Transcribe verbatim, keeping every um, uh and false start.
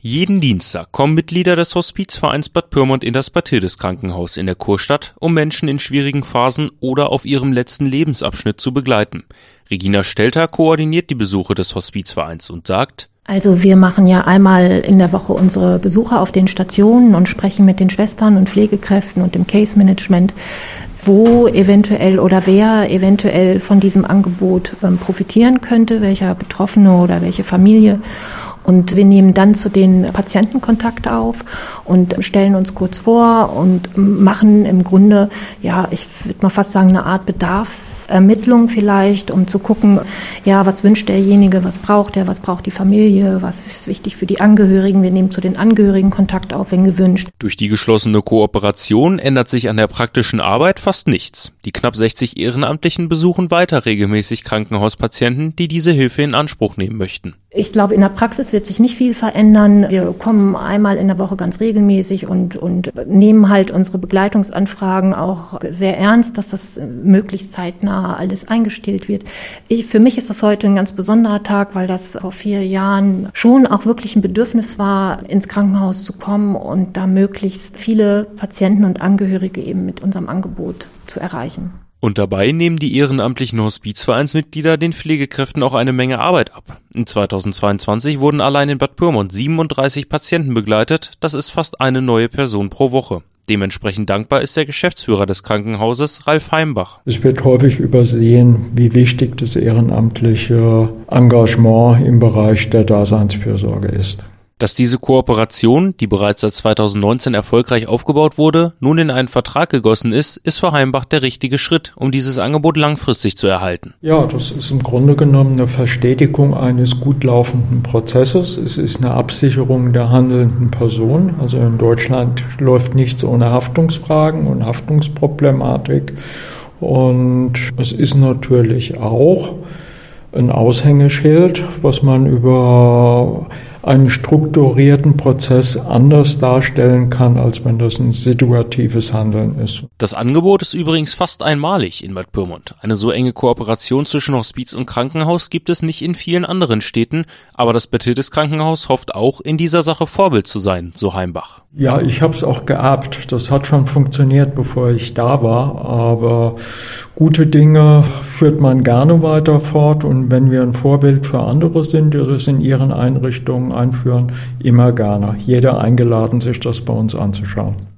Jeden Dienstag kommen Mitglieder des Hospizvereins Bad Pyrmont in das Bad-Hildesheim-Krankenhaus in der Kurstadt, um Menschen in schwierigen Phasen oder auf ihrem letzten Lebensabschnitt zu begleiten. Regina Stelter koordiniert die Besuche des Hospizvereins und sagt: Also wir machen ja einmal in der Woche unsere Besuche auf den Stationen und sprechen mit den Schwestern und Pflegekräften und dem Case-Management, wo eventuell oder wer eventuell von diesem Angebot ähm, profitieren könnte, welcher Betroffene oder welche Familie. Und wir nehmen dann zu den Patienten Kontakt auf und stellen uns kurz vor und machen im Grunde, ja, ich würde mal fast sagen, eine Art Bedarfsermittlung vielleicht, um zu gucken, ja, was wünscht derjenige, was braucht er, was braucht die Familie, was ist wichtig für die Angehörigen. Wir nehmen zu den Angehörigen Kontakt auf, wenn gewünscht. Durch die geschlossene Kooperation ändert sich an der praktischen Arbeit fast nichts. Die knapp sechzig Ehrenamtlichen besuchen weiter regelmäßig Krankenhauspatienten, die diese Hilfe in Anspruch nehmen möchten. Ich glaube, in der Praxis wird sich nicht viel verändern. Wir kommen einmal in der Woche ganz regelmäßig und, und nehmen halt unsere Begleitungsanfragen auch sehr ernst, dass das möglichst zeitnah alles eingestellt wird. Ich, für mich ist das heute ein ganz besonderer Tag, weil das vor vier Jahren schon auch wirklich ein Bedürfnis war, ins Krankenhaus zu kommen und da möglichst viele Patienten und Angehörige eben mit unserem Angebot zu erreichen. Und dabei nehmen die ehrenamtlichen Hospizvereinsmitglieder den Pflegekräften auch eine Menge Arbeit ab. In zweitausendzweiundzwanzig wurden allein in Bad Pyrmont siebenunddreißig Patienten begleitet. Das ist fast eine neue Person pro Woche. Dementsprechend dankbar ist der Geschäftsführer des Krankenhauses, Ralf Heimbach. Es wird häufig übersehen, wie wichtig das ehrenamtliche Engagement im Bereich der Daseinsfürsorge ist. Dass diese Kooperation, die bereits seit zweitausendneunzehn erfolgreich aufgebaut wurde, nun in einen Vertrag gegossen ist, ist für Heimbach der richtige Schritt, um dieses Angebot langfristig zu erhalten. Ja, das ist im Grunde genommen eine Verstetigung eines gut laufenden Prozesses. Es ist eine Absicherung der handelnden Person. Also in Deutschland läuft nichts ohne Haftungsfragen und Haftungsproblematik. Und es ist natürlich auch ein Aushängeschild, was man über einen strukturierten Prozess anders darstellen kann, als wenn das ein situatives Handeln ist. Das Angebot ist übrigens fast einmalig in Bad Pyrmont. Eine so enge Kooperation zwischen Hospiz und Krankenhaus gibt es nicht in vielen anderen Städten, aber das Bad-Hildesheim-Krankenhaus hofft auch, in dieser Sache Vorbild zu sein, so Heimbach. Ja, ich habe es auch geerbt. Das hat schon funktioniert, bevor ich da war, aber gute Dinge führt man gerne weiter fort und wenn wir ein Vorbild für andere sind, die das in ihren Einrichtungen einführen, immer gerne. Jeder eingeladen, sich das bei uns anzuschauen.